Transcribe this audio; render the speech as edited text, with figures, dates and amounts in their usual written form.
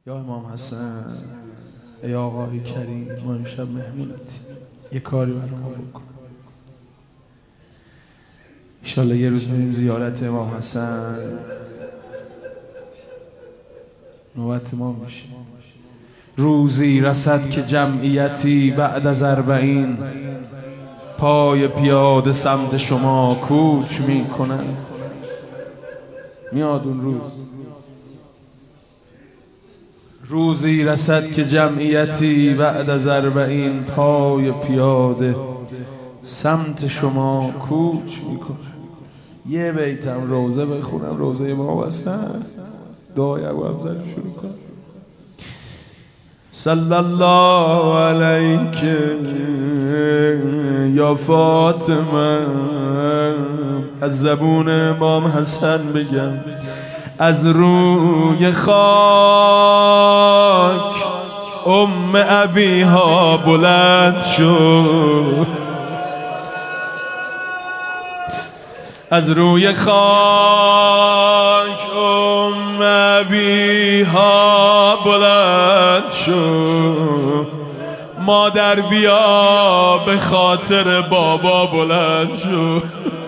یا امام حسن، ای آقای کریم، ما امشب مهمونت، یه کاری برای ما بکن. انشالله یه روز بریم زیارت امام حسن، نوبت ما میشه. روزی رسد که جمعیتی بعد از 40 پای پیاده سمت شما کوچ میکنن. میاد اون روز. روزی رسد که جمعیتی بعد از 40 پای پیاده سمت شما کوچ میکنه. یه بیتم روزه بخونم، روزه امام حسن، دعای ابو افضل شروع کنم. صلی الله علیک یا فاطمه، از زبون امام حسن بگم، از روی خاک ابیها بلند شد، از روی خاک ابیها بلند شد. مادر بیا به خاطر بابا بلند شد.